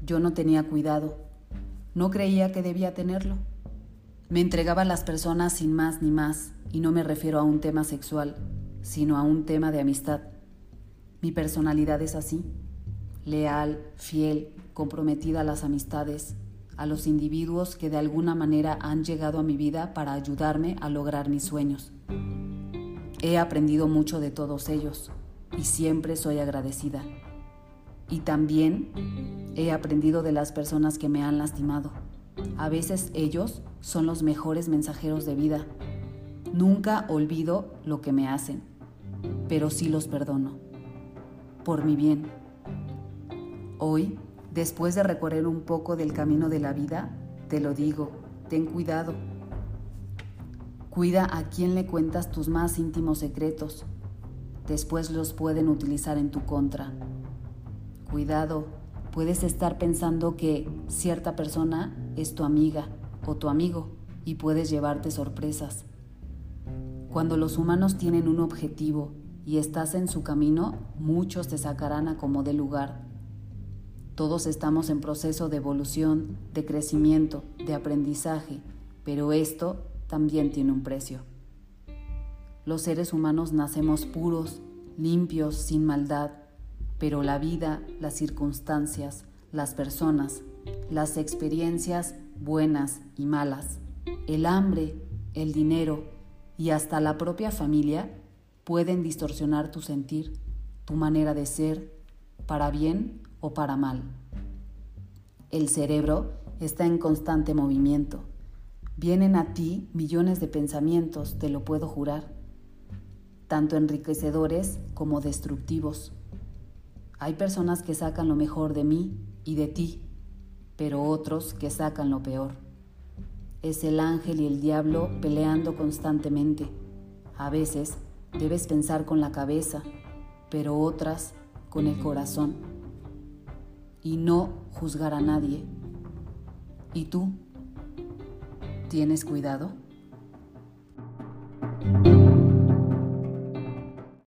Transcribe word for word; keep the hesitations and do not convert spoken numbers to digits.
Yo no tenía cuidado, no creía que debía tenerlo. Me entregaba a las personas sin más ni más, y no me refiero a un tema sexual, sino a un tema de amistad. Mi personalidad es así, leal, fiel, comprometida a las amistades, a los individuos que de alguna manera han llegado a mi vida para ayudarme a lograr mis sueños. He aprendido mucho de todos ellos y siempre soy agradecida. Y también he aprendido de las personas que me han lastimado. A veces ellos son los mejores mensajeros de vida. Nunca olvido lo que me hacen, pero sí los perdono, por mi bien. Hoy, después de recorrer un poco del camino de la vida, te lo digo, ten cuidado. Cuida a quien le cuentas tus más íntimos secretos. Después los pueden utilizar en tu contra. Cuidado, puedes estar pensando que cierta persona es tu amiga o tu amigo y puedes llevarte sorpresas. Cuando los humanos tienen un objetivo y estás en su camino, muchos te sacarán a como dé lugar. Todos estamos en proceso de evolución, de crecimiento, de aprendizaje, pero esto también tiene un precio. Los seres humanos nacemos puros, limpios, sin maldad, pero la vida, las circunstancias, las personas, las experiencias buenas y malas, el hambre, el dinero y hasta la propia familia pueden distorsionar tu sentir, tu manera de ser, para bien o para mal. El cerebro está en constante movimiento. Vienen a ti millones de pensamientos, te lo puedo jurar, tanto enriquecedores como destructivos. Hay personas que sacan lo mejor de mí y de ti, pero otros que sacan lo peor. Es el ángel y el diablo peleando constantemente. A veces debes pensar con la cabeza, pero otras con el corazón. Y no juzgar a nadie. ¿Y tú? ¿Tienes cuidado?